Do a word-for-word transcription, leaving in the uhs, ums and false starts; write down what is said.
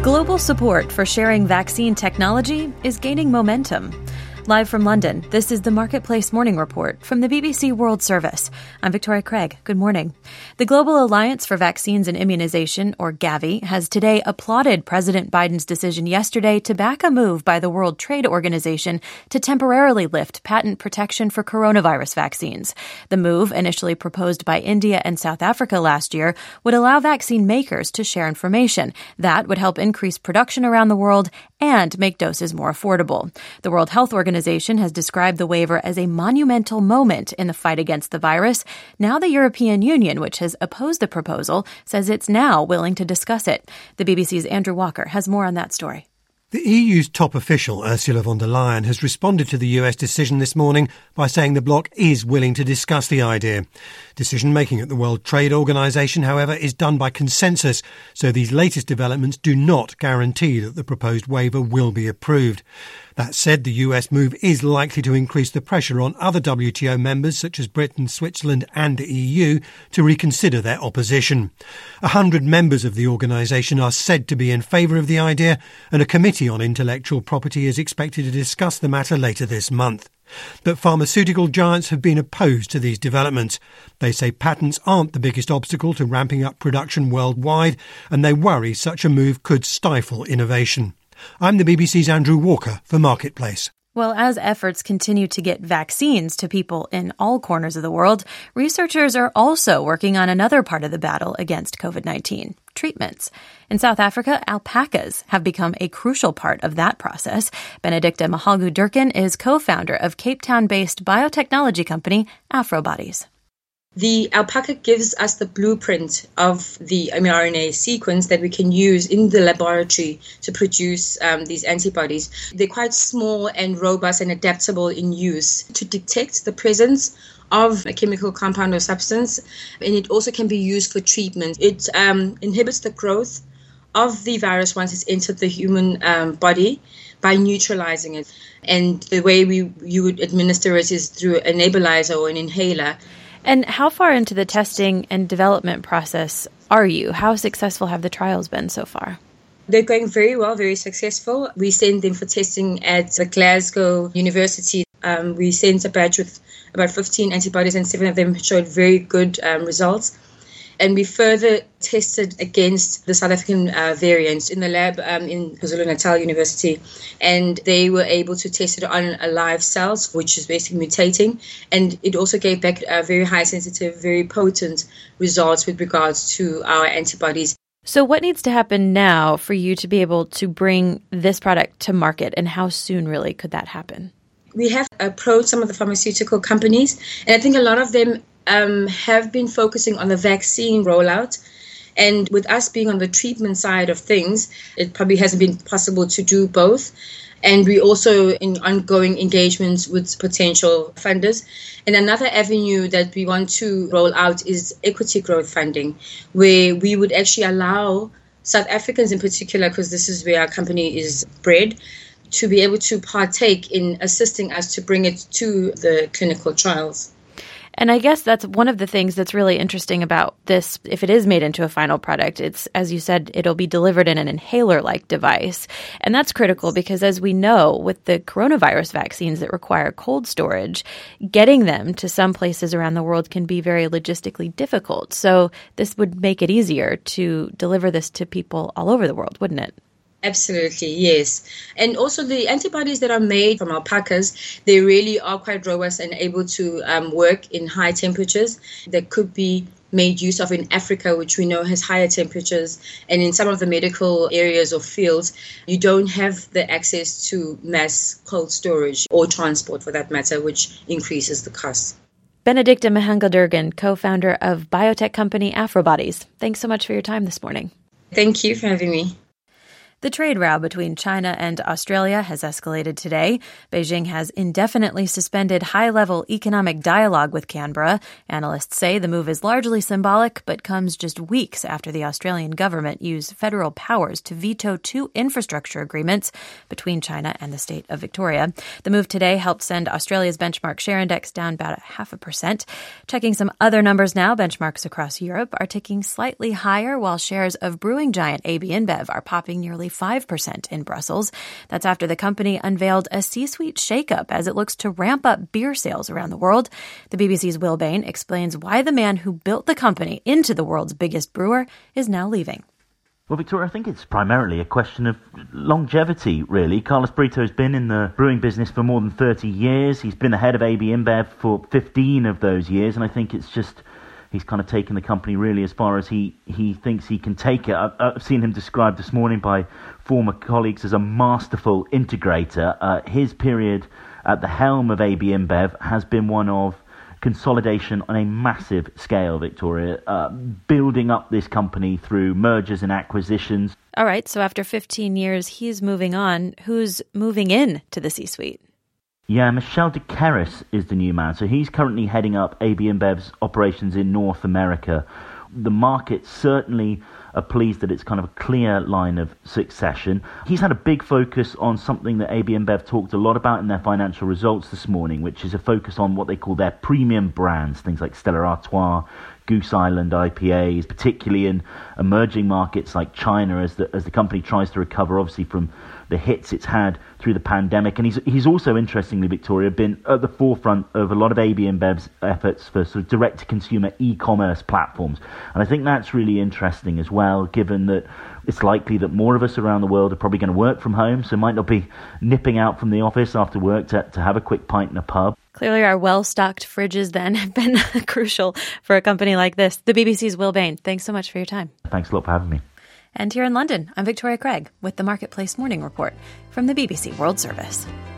Global support for sharing vaccine technology is gaining momentum. Live from London, this is the Marketplace Morning Report from the B B C World Service. I'm Victoria Craig. Good morning. The Global Alliance for Vaccines and Immunization, or Gavi, has today applauded President Biden's decision yesterday to back a move by the World Trade Organization to temporarily lift patent protection for coronavirus vaccines. The move, initially proposed by India and South Africa last year, would allow vaccine makers to share information. That would help increase production around the world and make doses more affordable. The World Health Organization has described the waiver as a monumental moment in the fight against the virus. Now the European Union, which has opposed the proposal, says it's now willing to discuss it. The B B C's Andrew Walker has more on that story. The E U's top official, Ursula von der Leyen, has responded to the U S decision this morning by saying the bloc is willing to discuss the idea. Decision-making at the World Trade Organization, however, is done by consensus, so these latest developments do not guarantee that the proposed waiver will be approved. That said, the U S move is likely to increase the pressure on other W T O members such as Britain, Switzerland and the E U to reconsider their opposition. A hundred members of the organisation are said to be in favour of the idea, and a committee on intellectual property is expected to discuss the matter later this month. But pharmaceutical giants have been opposed to these developments. They say patents aren't the biggest obstacle to ramping up production worldwide, and they worry such a move could stifle innovation. I'm the B B C's Andrew Walker for Marketplace. Well, as efforts continue to get vaccines to people in all corners of the world, researchers are also working on another part of the battle against COVID nineteen, treatments. In South Africa, alpacas have become a crucial part of that process. Benedicta Mahalgu-Durkin is co-founder of Cape Town-based biotechnology company Afrobodies. The alpaca gives us the blueprint of the mRNA sequence that we can use in the laboratory to produce um, these antibodies. They're quite small and robust and adaptable in use to detect the presence of a chemical compound or substance, and it also can be used for treatment. It um, inhibits the growth of the virus once it's entered the human um, body by neutralizing it. And the way we you would administer it is through a nebulizer or an inhaler. And how far into the testing and development process are you? How successful have the trials been so far? They're going very well, very successful. We sent them for testing at the Glasgow University. Um, we sent a batch with about fifteen antibodies, and seven of them showed very good um, results. And we further tested against the South African uh, variants in the lab um, in KwaZulu-Natal University. And they were able to test it on a live cells, which is basically mutating. And it also gave back uh, very high sensitive, very potent results with regards to our antibodies. So what needs to happen now for you to be able to bring this product to market, and how soon really could that happen? We have approached some of the pharmaceutical companies, and I think a lot of them Um, have been focusing on the vaccine rollout. And with us being on the treatment side of things, it probably hasn't been possible to do both. And we also in ongoing engagements with potential funders. And another avenue that we want to roll out is equity growth funding, where we would actually allow South Africans in particular, because this is where our company is bred, to be able to partake in assisting us to bring it to the clinical trials. And I guess that's one of the things that's really interesting about this. If it is made into a final product, it's, as you said, it'll be delivered in an inhaler-like device. And that's critical because, as we know, with the coronavirus vaccines that require cold storage, getting them to some places around the world can be very logistically difficult. So this would make it easier to deliver this to people all over the world, wouldn't it? Absolutely, yes. And also the antibodies that are made from alpacas, they really are quite robust and able to um, work in high temperatures that could be made use of in Africa, which we know has higher temperatures. And in some of the medical areas or fields, you don't have the access to mass cold storage or transport for that matter, which increases the cost. Benedicta Mahalgu-Durkin, co-founder of biotech company Afrobodies. Thanks so much for your time this morning. Thank you for having me. The trade row between China and Australia has escalated today. Beijing has indefinitely suspended high-level economic dialogue with Canberra. Analysts say the move is largely symbolic, but comes just weeks after the Australian government used federal powers to veto two infrastructure agreements between China and the state of Victoria. The move today helped send Australia's benchmark share index down about a half a percent. Checking some other numbers now, benchmarks across Europe are ticking slightly higher, while shares of brewing giant A B InBev are popping nearly five percent in Brussels. That's after the company unveiled a C-suite shakeup as it looks to ramp up beer sales around the world. The B B C's Will Bain explains why the man who built the company into the world's biggest brewer is now leaving. Well, Victoria, I think it's primarily a question of longevity, really. Carlos Brito has been in the brewing business for more than thirty years. He's been the head of A B InBev for fifteen of those years, and I think it's just he's kind of taken the company really as far as he, he thinks he can take it. I've, I've seen him described this morning by former colleagues as a masterful integrator. Uh, his period at the helm of A B InBev has been one of consolidation on a massive scale, Victoria, uh, building up this company through mergers and acquisitions. All right, so after fifteen years, he's moving on. Who's moving in to the C-suite? Yeah, Michel de Keris is the new man. So he's currently heading up A B InBev's operations in North America. The market certainly are pleased that it's kind of a clear line of succession. He's had a big focus on something that A B InBev talked a lot about in their financial results this morning, which is a focus on what they call their premium brands, things like Stella Artois, Goose Island I P As, particularly in emerging markets like China, as the as the company tries to recover, obviously, from the hits it's had through the pandemic. And he's he's also, interestingly, Victoria, been at the forefront of a lot of A B InBev's efforts for sort of direct-to-consumer e-commerce platforms. And I think that's really interesting as well, given that it's likely that more of us around the world are probably going to work from home, so might not be nipping out from the office after work to, to have a quick pint in a pub. Clearly, our well-stocked fridges then have been crucial for a company like this. The B B C's Will Bain, thanks so much for your time. Thanks a lot for having me. And here in London, I'm Victoria Craig with the Marketplace Morning Report from the B B C World Service.